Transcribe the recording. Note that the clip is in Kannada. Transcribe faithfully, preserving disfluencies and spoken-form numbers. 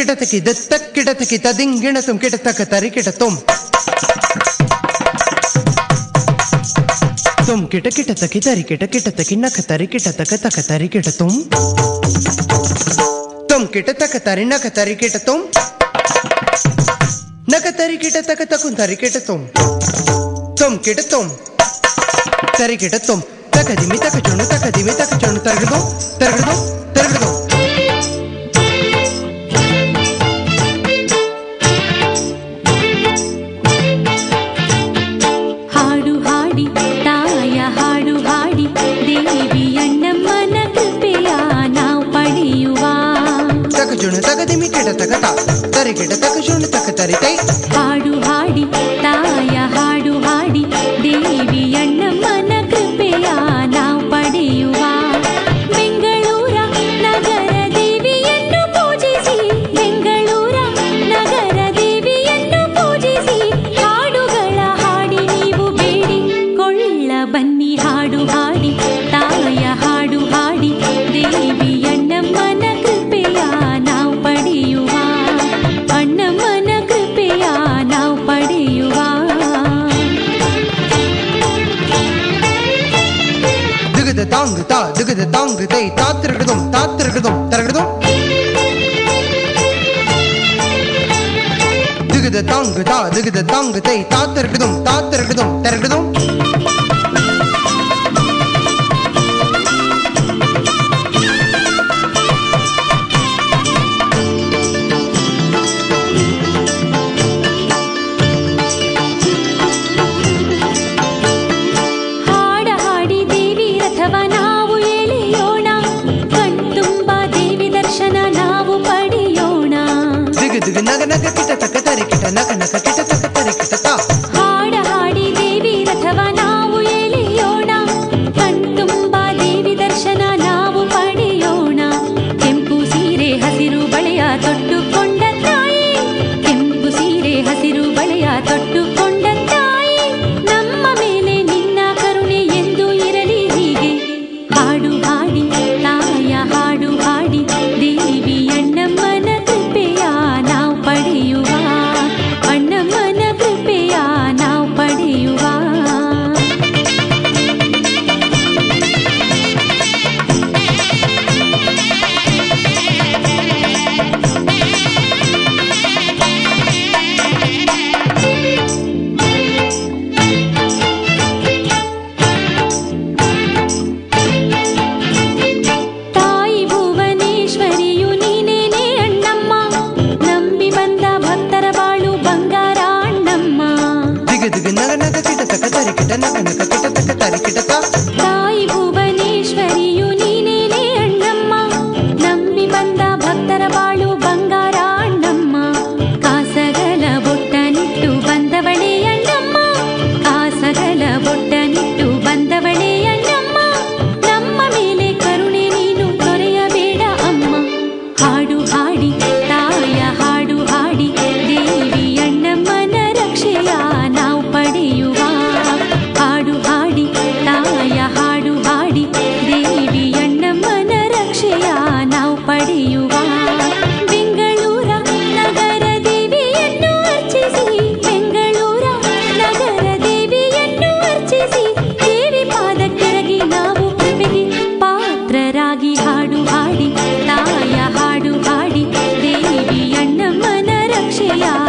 ಕಿಟತಕಿ ದತ್ತ ಕಿಟತಕಿ ತದಿಂಗಿಣ ತುಂ ಕಿಟತಕ ತರಿ ಕಿಟ ತುಂ ತುಂ ಕಿಟ ಕಿಟತಕಿ ತರಿ ಕಿಟ ಕಿಟತಕಿ ನಕ ತರಿ ಕಿಟತಕ ತಕ ತರಿ ಕಿಟ ತುಂ ತುಂ ಕಿಟತಕ ತರಿ ನಕ ತರಿ ಕಿಟ ತುಂ ನಕ ತರಿ ಕಿಟತಕ ತಕುಂ ತರಿ ಕಿಟ ತುಂ ತುಂ ಕಿಟ ತುಂ ತರಿ ಕಿಟ ತುಂ ತಕ ದಿಮಿ ತಕ ಚುಣು ತಕ ದಿಮಿ ತಕ ಚುಣು ತರಗದು ತರಗದು ತರಗದು ಹಾಡು ಹಾಡಿ ತಾಯ ಹಾಡು ಹಾಡಿ ದೇವಿ ಅಣ್ಣಮ್ಮನ ಕೃಪೆಯ ನಾವು ಪಡೆಯುವ ತಕ ಚುಣು ತಕ ದಿಮಿ ಕಿಟ ತಕ ತ ತರಿ ಕಿಟ ತಕ ಚುಣು ತಕ ತರಿ ತೈ ಹಾಡು ಹಾಡಿ ತಾಯ ಹಾಡು ಹಾಡಿ ದೇವಿ ಅಣ್ಣಮ್ಮನ ಕೃಪೆಯ ನಾವು ಪಡೆಯುವ ಬೆಂಗಳೂರ ನಗರ ದೇವಿಯನ್ನು ಪೂಜಿಸಿ ಬೆಂಗಳೂರ ನಗರ ದೇವಿಯನ್ನು ಪೂಜಿಸಿ ಹಾಡುಗಳ ಹಾಡಿ ನೀವು ಬೇಡಿಕೊಳ್ಳ ಬನ್ನಿ ಹಾಡು ಹಾಡಿ ತಾಯ ಹಾಡು ಹಾಡಿ ದೇವಿ ಅಣ್ಣಮ್ಮನ ಕೃಪೆಯ ನಾವು ಪಡೆಯುವ ಅಣ್ಣಮ್ಮನ ಕೃಪೆಯ ನಾವು ಪಡೆಯುವ ದುಗದ ತಾಂಗ್ ತಾ ದುಗದ ತಾಂಗ್ ತೈ ತಾ ತಿರುಗದು ತಾ ತಿರುಗದು ತರಗದು ದುಗದ ತಾಂಗ್ ತಾ ದುಗದ ತಾಂಗ್ ತೈ ತಾ ತಿರುಗದು ತಾ ತಿರುಗದು ತರಗದು ಹಾಡ ಹಾಡಿ ದೇವಿ ರಥವ ನಾವು ಎಳೆಯೋಣ ಕಣ್ತುಂಬ ದೇವಿ ದರ್ಶನ ನಾವು ಪಡೆಯೋಣ ದಿಗ ದಿಗ ನಗ ನಗ ಕಿಟ ತಕ ತರಿ ಕಿಟ ನಕ ನಕ ಕಿಟ ತಕ ತರಿ ಕಿಟ ತಾ ಹಾಡ ಹಾಡಿ ದೇವಿ ರಥವ ನಾವು ಎಳೆಯೋಣ ಕಣ್ತುಂಬ ದೇವಿ ದರ್ಶನ ನಾವು ಪಡೆಯೋಣ ಕೆಂಪು ಸೀರೆ ಹಸಿರು ಬಳೆಯ ತೊಟ್ಟುಕೊಂಡ ತಾಯಿ ಕೆಂಪು ಸೀರೆ ಹಸಿರು ಬಳೆಯ ತೊಟ್ಟುಕೊಂಡ ತಾಯಿ ನಮ್ಮ ಮೇಲೆ ನಿನ್ನ ಕರುಣೆ ಎಂದು ಇರಲಿ ಹೀಗೆ ಹಾಡು ಹಾಡಿ ತಾಯ ಹಾಡು ಹಾಡಿ ದೇವಿ ಅಣ್ಣಮ್ಮನ ಕೃಪೆಯ ನಾವು ಪಡೆಯುವ ಅಣ್ಣಮ್ಮನ ಕೃಪೆಯ ನಾವು ಪಡೆಯುವ ತಾಯಿ ಭುವನೇಶ್ವರಿಯು ನೀನೇನೆ ಅಣ್ಣಮ್ಮ ನಂಬಿ ಬಂದ ಭಕ್ತರ ಬಾಳು ಬಂಗಾರ ಅಣ್ಣಮ್ಮ ದಿಗ ದಿಗ ನಗ ನಗ ಕಿಟ ತಕ ತರಿ ಕಿಟ ನಕ ನಕ ಕಿಟ ತಕ ತರಿ ಕಿಟ ತಾ ತಾಯಿ ಭುವನೇಶ್ವರಿಯು ನೀನೇನೆ ಅಣ್ಣಮ್ಮ ನಂಬಿ ಬಂದ ಭಕ್ತರ ಬಾಳು ಬಂಗಾರ ಅಣ್ಣಮ್ಮ ಕಾಸಗಲ ಬೊಟ್ಟನಿಟ್ಟು ಬಂದವಳೇ ಅಣ್ಣಮ್ಮ ಕಾಸಗಲ ಬೊಟ್ಟನಿಟ್ಟು ಬಂದವಳೇ ಅಣ್ಣಮ್ಮ ನಮ್ಮ ಮೇಲೆ ಕರುಣೆ ನೀನು ತೊರೆಯಬೇಡ ಅಮ್ಮ ಹಾಡು ಹಾಡಿ ತಾಯ ಹಾಡು ಹಾಡಿ ದೇವಿ ಅಣ್ಣಮ್ಮನ ರಕ್ಷೆಯ ನಾವು ಪಡೆಯುವ ಹಾಡು ಹಾಡಿ ತಾಯ ಹಾಡು ಹಾಡಿ ದೇವಿ ಅಣ್ಣಮ್ಮನ ರಕ್ಷೆಯ ನಾವು ಪಡೆಯುವ ಬೆಂಗಳೂರ ನಗರ ದೇವಿಯನ್ನು ಅರ್ಚಿಸಿ ಬೆಂಗಳೂರ ನಗರ ದೇವಿಯನ್ನು ಅರ್ಚಿಸಿ ದೇವಿ ಪಾದಕ್ಕೆರಗಿ ನಾವು ಕೃಪೆಗೆ ಪಾತ್ರರಾಗಿ ಹಾಡು ಹಾಡಿ ತಾಯ ಹಾಡು ಹಾಡಿ ದೇವಿ ಅಣ್ಣಮ್ಮನ ರಕ್ಷೆಯ